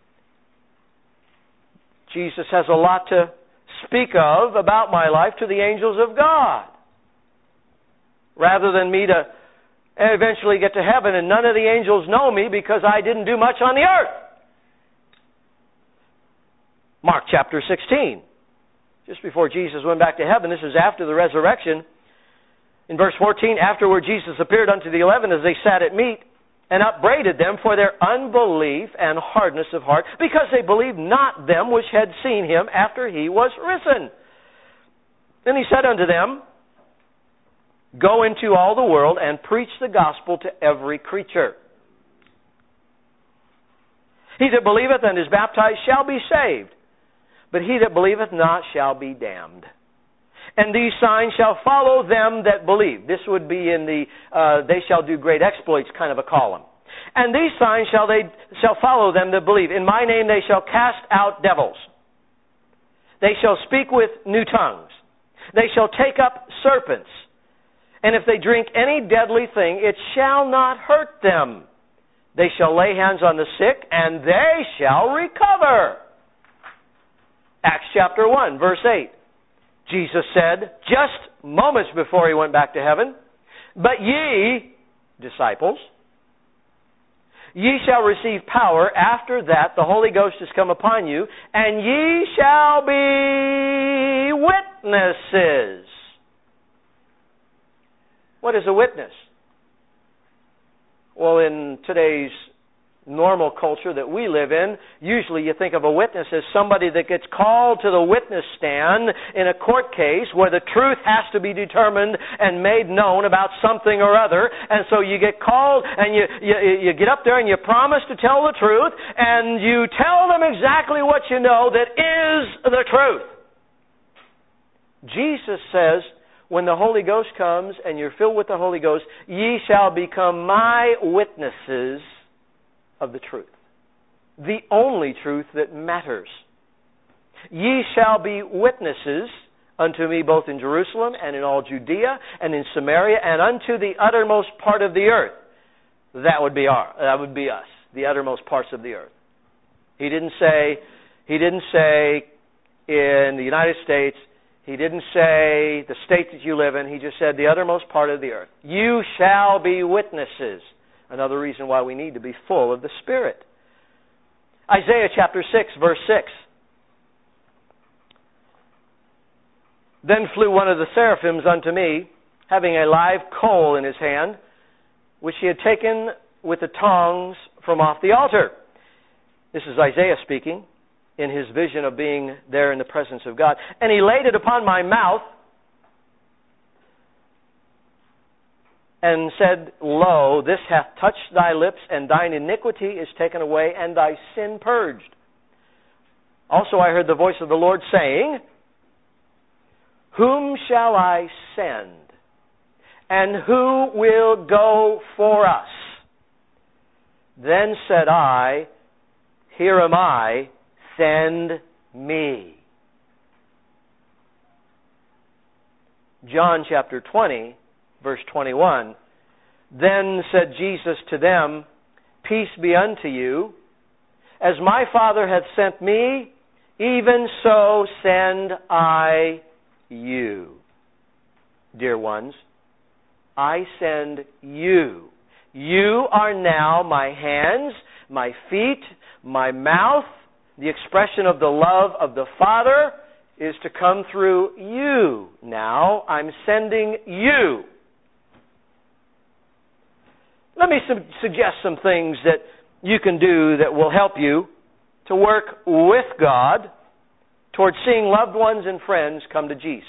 Jesus has a lot to speak of about my life to the angels of God. Rather than me to eventually get to heaven and none of the angels know me because I didn't do much on the earth. Mark chapter 16. Just before Jesus went back to heaven, this is after the resurrection. In verse 14, afterward Jesus appeared unto the 11 as they sat at meat, and upbraided them for their unbelief and hardness of heart, because they believed not them which had seen him after he was risen. Then he said unto them, go into all the world and preach the gospel to every creature. He that believeth and is baptized shall be saved, but he that believeth not shall be damned. And these signs shall follow them that believe. This would be in the they shall do great exploits kind of a column. And these signs shall follow them that believe. In my name they shall cast out devils. They shall speak with new tongues. They shall take up serpents. And if they drink any deadly thing, it shall not hurt them. They shall lay hands on the sick, and they shall recover. Acts chapter 1, verse 8. Jesus said, just moments before he went back to heaven, but ye, disciples, ye shall receive power. After that the Holy Ghost is come upon you, and ye shall be witnesses. What is a witness? Well, in today's normal culture that we live in, usually you think of a witness as somebody that gets called to the witness stand in a court case where the truth has to be determined and made known about something or other. And so you get called and you get up there and you promise to tell the truth, and you tell them exactly what you know that is the truth. Jesus says, when the Holy Ghost comes and you're filled with the Holy Ghost, ye shall become my witnesses of the truth, the only truth that matters. Ye shall be witnesses unto me both in Jerusalem and in all Judea and in Samaria and unto the uttermost part of the earth. That would be us, the uttermost parts of the earth. He didn't say in the United States. He didn't say the state that you live in. He just said the uttermost part of the earth. You shall be witnesses. Another reason why we need to be full of the Spirit. Isaiah chapter 6, verse 6. Then flew one of the seraphims unto me, having a live coal in his hand, which he had taken with the tongs from off the altar. This is Isaiah speaking in his vision of being there in the presence of God. And he laid it upon my mouth, and said, lo, this hath touched thy lips, and thine iniquity is taken away, and thy sin purged. Also I heard the voice of the Lord saying, whom shall I send? And who will go for us? Then said I, here am I, send me. John chapter 20, verse 21, then said Jesus to them, peace be unto you. As my Father hath sent me, even so send I you. Dear ones, I send you. You are now my hands, my feet, my mouth. The expression of the love of the Father is to come through you. Now I'm sending you. Let me suggest some things that you can do that will help you to work with God towards seeing loved ones and friends come to Jesus.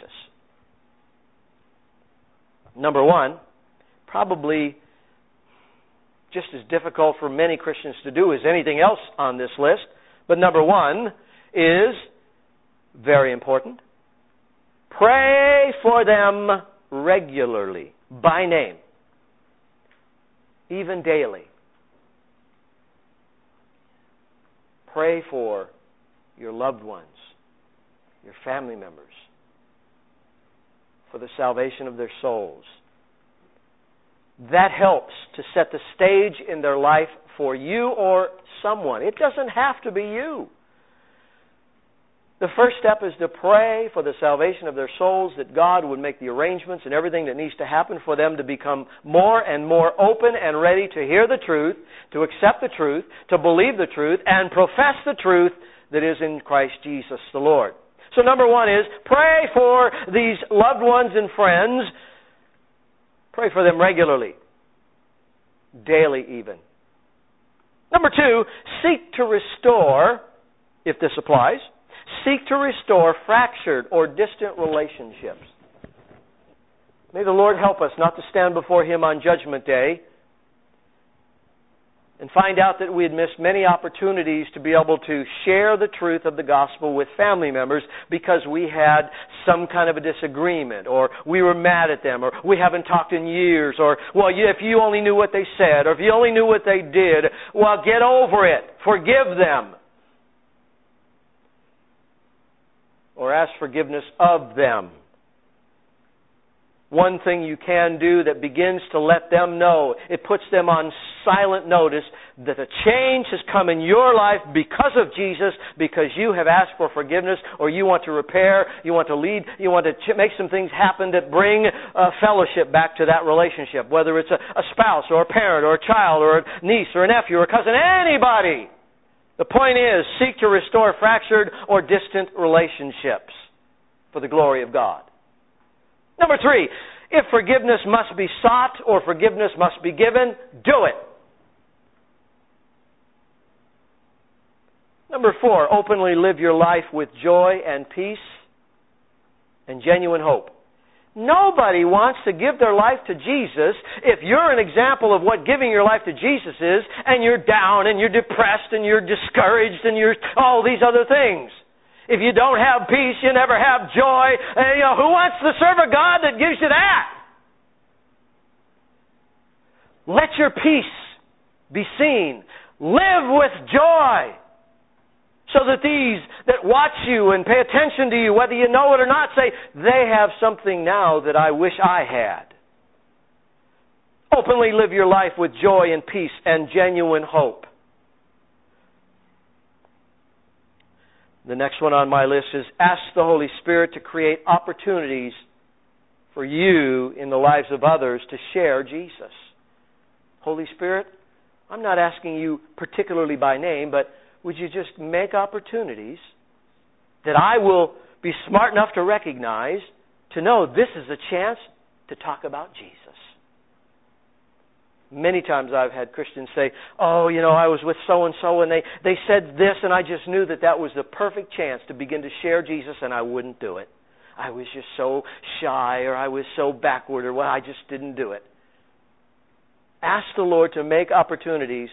Number one, probably just as difficult for many Christians to do as anything else on this list, but number one is very important. Pray for them regularly, by name. Even daily. Pray for your loved ones, your family members, for the salvation of their souls. That helps to set the stage in their life for you or someone. It doesn't have to be you. The first step is to pray for the salvation of their souls, that God would make the arrangements and everything that needs to happen for them to become more and more open and ready to hear the truth, to accept the truth, to believe the truth, and profess the truth that is in Christ Jesus the Lord. So number one is pray for these loved ones and friends. Pray for them regularly, daily even. Number two, seek to restore, if this applies, seek to restore fractured or distant relationships. May the Lord help us not to stand before Him on Judgment Day and find out that we had missed many opportunities to be able to share the truth of the gospel with family members because we had some kind of a disagreement, or we were mad at them, or we haven't talked in years, or, well, if you only knew what they said, or if you only knew what they did, well, get over it. Forgive them. Or ask forgiveness of them. One thing you can do that begins to let them know, it puts them on silent notice that a change has come in your life because of Jesus, because you have asked for forgiveness, or you want to repair, you want to lead, you want to make some things happen that bring fellowship back to that relationship, whether it's a spouse or a parent or a child or a niece or a nephew or a cousin, anybody. The point is, seek to restore fractured or distant relationships for the glory of God. Number three, if forgiveness must be sought or forgiveness must be given, do it. Number four, openly live your life with joy and peace and genuine hope. Nobody wants to give their life to Jesus if you're an example of what giving your life to Jesus is, and you're down and you're depressed and you're discouraged and you're all these other things. If you don't have peace, you never have joy. And, who wants to serve a God that gives you that? Let your peace be seen. Live with joy. So that these that watch you and pay attention to you, whether you know it or not, say, they have something now that I wish I had. Openly live your life with joy and peace and genuine hope. The next one on my list is ask the Holy Spirit to create opportunities for you in the lives of others to share Jesus. Holy Spirit, I'm not asking you particularly by name, but would you just make opportunities that I will be smart enough to recognize, to know this is a chance to talk about Jesus. Many times I've had Christians say, I was with so-and-so and they said this, and I just knew that was the perfect chance to begin to share Jesus, and I wouldn't do it. I was just so shy, or I was so backward, or I just didn't do it. Ask the Lord to make opportunities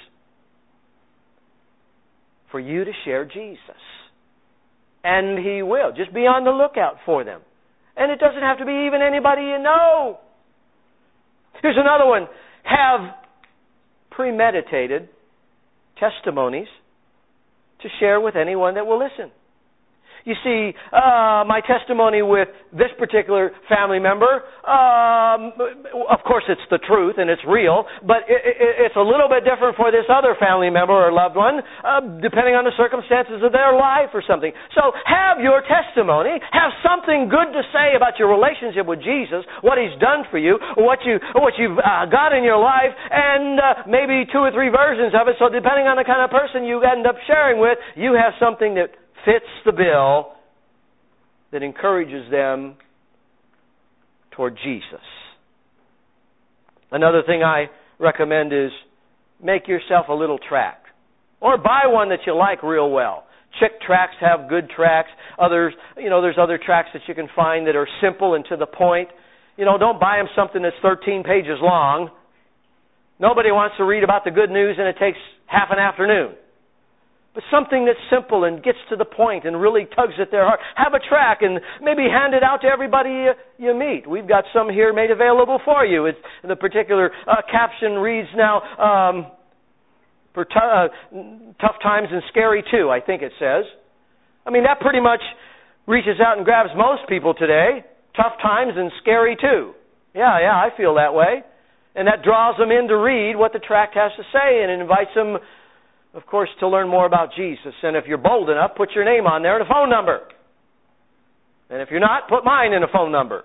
for you to share Jesus. And He will. Just be on the lookout for them. And it doesn't have to be even anybody you know. Here's another one. Have premeditated testimonies to share with anyone that will listen. You see, my testimony with this particular family member, of course it's the truth and it's real, but it's a little bit different for this other family member or loved one, depending on the circumstances of their life or something. So have your testimony, have something good to say about your relationship with Jesus, what He's done for you, what you've got in your life, and maybe 2 or 3 versions of it, so depending on the kind of person you end up sharing with, you have something that fits the bill that encourages them toward Jesus. Another thing I recommend is make yourself a little tract, or buy one that you like real well. Chick tracts have good tracts. Others, there's other tracts that you can find that are simple and to the point. Don't buy them something that's 13 pages long. Nobody wants to read about the good news and it takes half an afternoon. But something that's simple and gets to the point and really tugs at their heart. Have a tract and maybe hand it out to everybody you meet. We've got some here made available for you. The particular caption reads now, For tough times and scary too, I think it says. I mean, that pretty much reaches out and grabs most people today. Tough times and scary too. Yeah, I feel that way. And that draws them in to read what the tract has to say, and it invites them, of course, to learn more about Jesus. And if you're bold enough, put your name on there and a phone number. And if you're not, put mine in a phone number.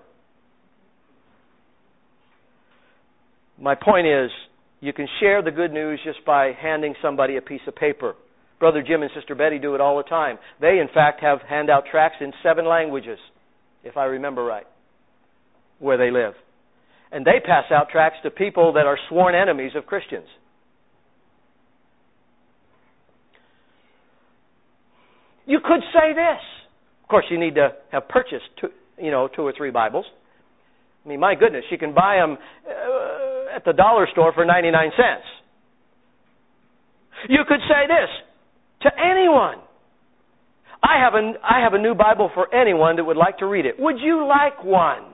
My point is, you can share the good news just by handing somebody a piece of paper. Brother Jim and Sister Betty do it all the time. They, in fact, have handout tracts in 7 languages, if I remember right, where they live. And they pass out tracts to people that are sworn enemies of Christians. You could say this. Of course, you need to have purchased 2 or 3 Bibles. I mean, my goodness, you can buy them at the dollar store for 99 cents. You could say this to anyone. I have a new Bible for anyone that would like to read it. Would you like one?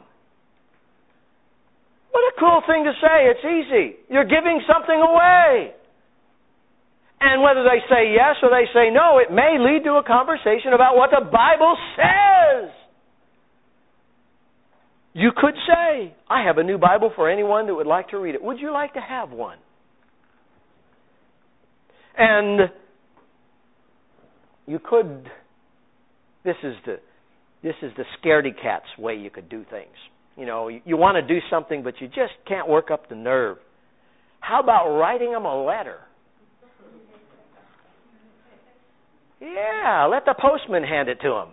What a cool thing to say. It's easy. You're giving something away. And whether they say yes or they say no, it may lead to a conversation about what the Bible says. You could say, I have a new Bible for anyone that would like to read it. Would you like to have one? And you could, this is the scaredy cat's way you could do things. You know, you want to do something, but you just can't work up the nerve. How about writing them a letter? Yeah, let the postman hand it to them.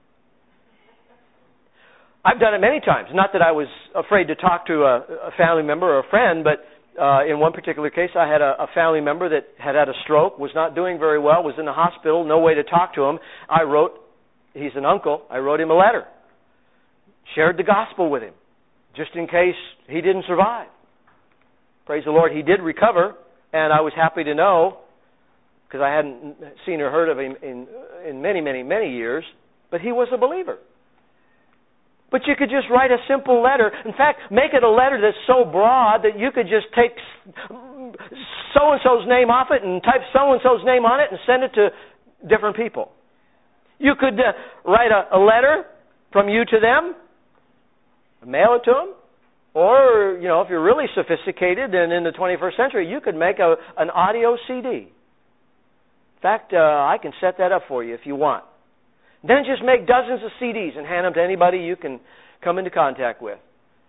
I've done it many times. Not that I was afraid to talk to a family member or a friend, but in one particular case, I had a family member that had a stroke, was not doing very well, was in the hospital, no way to talk to him. He's an uncle, I wrote him a letter. Shared the gospel with him, just in case he didn't survive. Praise the Lord, he did recover, and I was happy to know, because I hadn't seen or heard of him in many, many, many years, but he was a believer. But you could just write a simple letter. In fact, make it a letter that's so broad that you could just take so-and-so's name off it and type so-and-so's name on it and send it to different people. You could write a letter from you to them, mail it to them, or, if you're really sophisticated and in the 21st century, you could make an audio CD. In fact, I can set that up for you if you want. Then just make dozens of CDs and hand them to anybody you can come into contact with.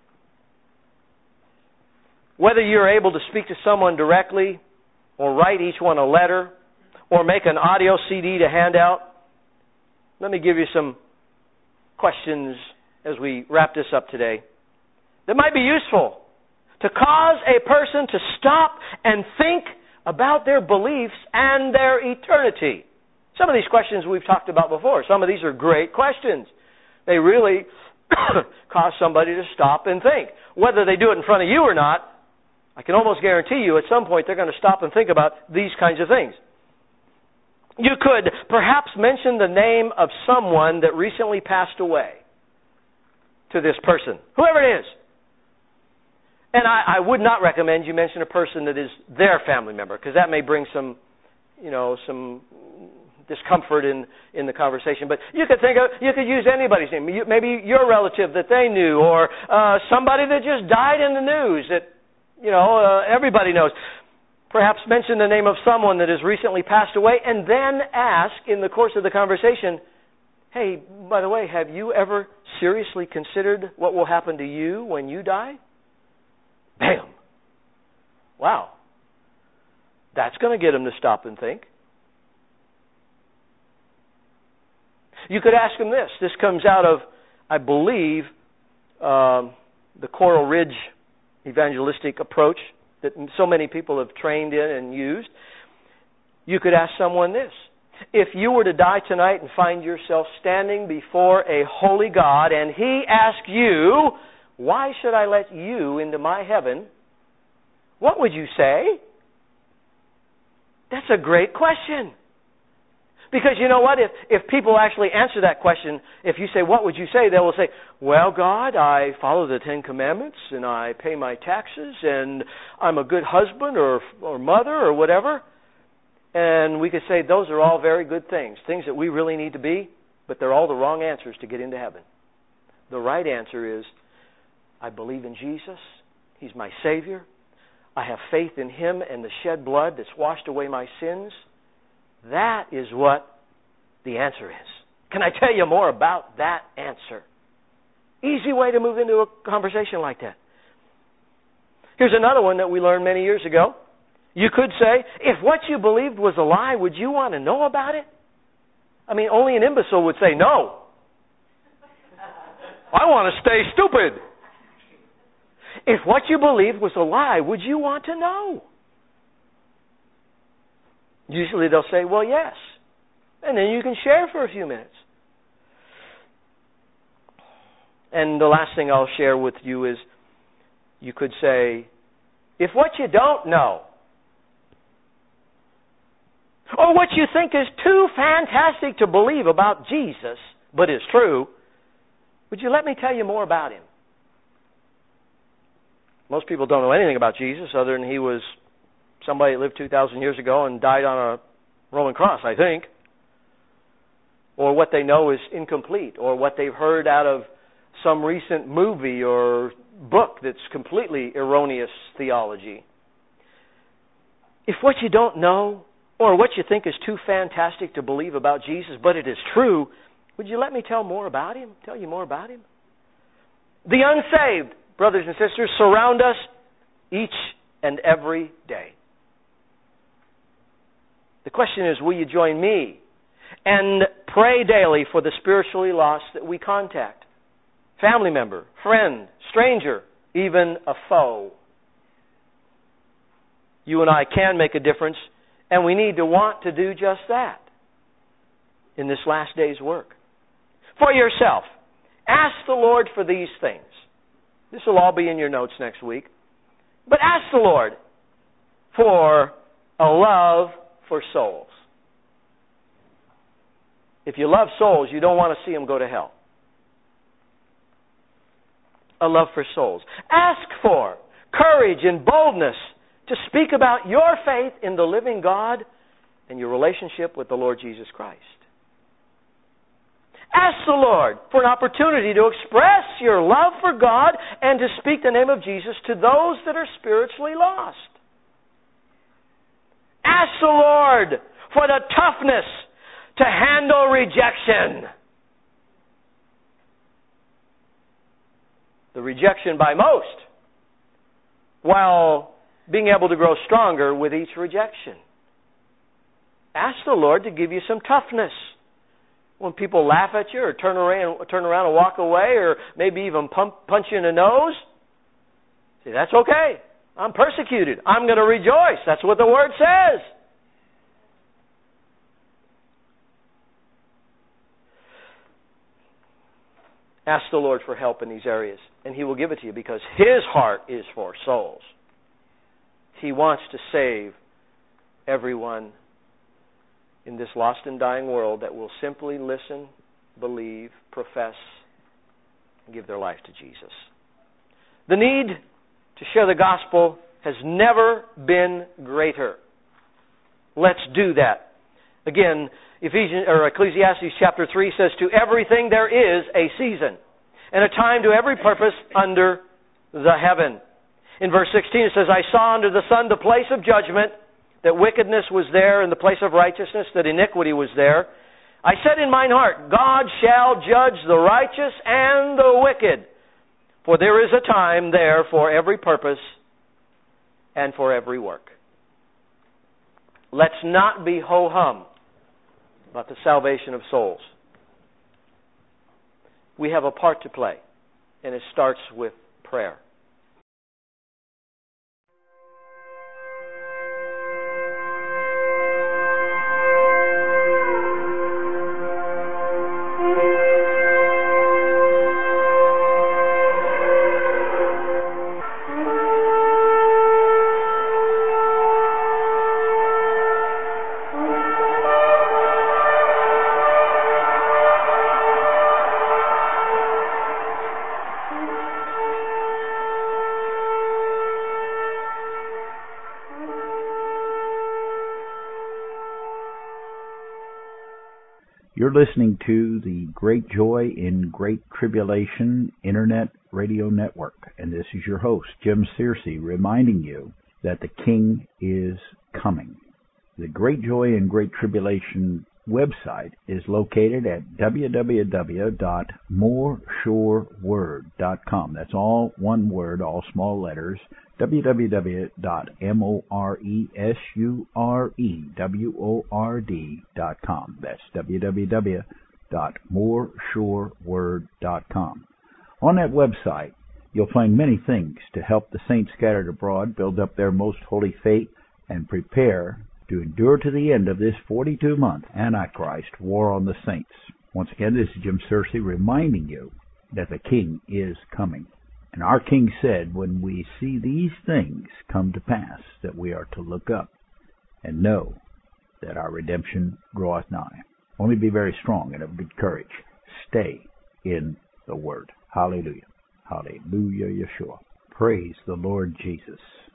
Whether you're able to speak to someone directly, or write each one a letter, or make an audio CD to hand out, let me give you some questions as we wrap this up today that might be useful to cause a person to stop and think about their beliefs and their eternity. Some of these questions we've talked about before. Some of these are great questions. They really cause somebody to stop and think. Whether they do it in front of you or not, I can almost guarantee you at some point they're going to stop and think about these kinds of things. You could perhaps mention the name of someone that recently passed away to this person, whoever it is. And I would not recommend you mention a person that is their family member, because that may bring some discomfort in the conversation. But you could use anybody's name. Maybe your relative that they knew, or somebody that just died in the news that everybody knows. Perhaps mention the name of someone that has recently passed away, and then ask in the course of the conversation, hey, by the way, have you ever seriously considered what will happen to you when you die? Bam! Wow. That's going to get them to stop and think. You could ask them this. This comes out of, I believe, the Coral Ridge evangelistic approach that so many people have trained in and used. You could ask someone this. If you were to die tonight and find yourself standing before a holy God and He asked you, why should I let you into my heaven? What would you say? That's a great question. Because you know what? If people actually answer that question, if you say, what would you say? They will say, well, God, I follow the 10 Commandments and I pay my taxes and I'm a good husband or mother or whatever. And we could say those are all very good things that we really need to be, but they're all the wrong answers to get into heaven. The right answer is, I believe in Jesus. He's my Savior. I have faith in Him and the shed blood that's washed away my sins. That is what the answer is. Can I tell you more about that answer? Easy way to move into a conversation like that. Here's another one that we learned many years ago. You could say, if what you believed was a lie, would you want to know about it? I mean, only an imbecile would say no. I want to stay stupid. If what you believed was a lie, would you want to know? Usually they'll say, well, yes. And then you can share for a few minutes. And the last thing I'll share with you is, you could say, if what you don't know, or what you think is too fantastic to believe about Jesus, but is true, would you let me tell you more about Him? Most people don't know anything about Jesus other than He was somebody that lived 2,000 years ago and died on a Roman cross, I think. Or what they know is incomplete, or what they've heard out of some recent movie or book that's completely erroneous theology. If what you don't know, or what you think is too fantastic to believe about Jesus, but it is true, would you let me tell you more about Him? The unsaved, brothers and sisters, surround us each and every day. The question is, will you join me and pray daily for the spiritually lost that we contact? Family member, friend, stranger, even a foe. You and I can make a difference, and we need to want to do just that in this last day's work. For yourself, ask the Lord for these things. This will all be in your notes next week. But ask the Lord for a love for souls. If you love souls, you don't want to see them go to hell. A love for souls. Ask for courage and boldness to speak about your faith in the living God and your relationship with the Lord Jesus Christ. Ask the Lord for an opportunity to express your love for God and to speak the name of Jesus to those that are spiritually lost. Ask the Lord for the toughness to handle rejection. The rejection by most, while being able to grow stronger with each rejection. Ask the Lord to give you some toughness. When people laugh at you or turn around and walk away, or maybe even punch you in the nose, say, that's okay. I'm persecuted. I'm going to rejoice. That's what the Word says. Ask the Lord for help in these areas, and He will give it to you because His heart is for souls. He wants to save everyone in this lost and dying world that will simply listen, believe, profess, and give their life to Jesus. The need to share the gospel has never been greater. Let's do that. Again, Ecclesiastes chapter 3 says, to everything there is a season, and a time to every purpose under the heaven. In verse 16 it says, I saw under the sun the place of judgment, that wickedness was there, and the place of righteousness, that iniquity was there. I said in mine heart, God shall judge the righteous and the wicked, for there is a time there for every purpose and for every work. Let's not be ho-hum about the salvation of souls. We have a part to play, and it starts with prayer. You're listening to the Great Joy in Great Tribulation Internet Radio Network, and this is your host, Jim Searcy, reminding you that the King is coming. The Great Joy in Great Tribulation website is located at www.moresureword.com. That's all one word, all small letters, www.moresureword.com. That's www.moresureword.com. On that website, you'll find many things to help the saints scattered abroad build up their most holy faith and prepare to endure to the end of this 42-month Antichrist war on the saints. Once again, this is Jim Searcy reminding you that the King is coming. And our King said, when we see these things come to pass, that we are to look up and know that our redemption draweth nigh. Only be very strong and of good courage. Stay in the Word. Hallelujah. Hallelujah, Yeshua. Praise the Lord Jesus.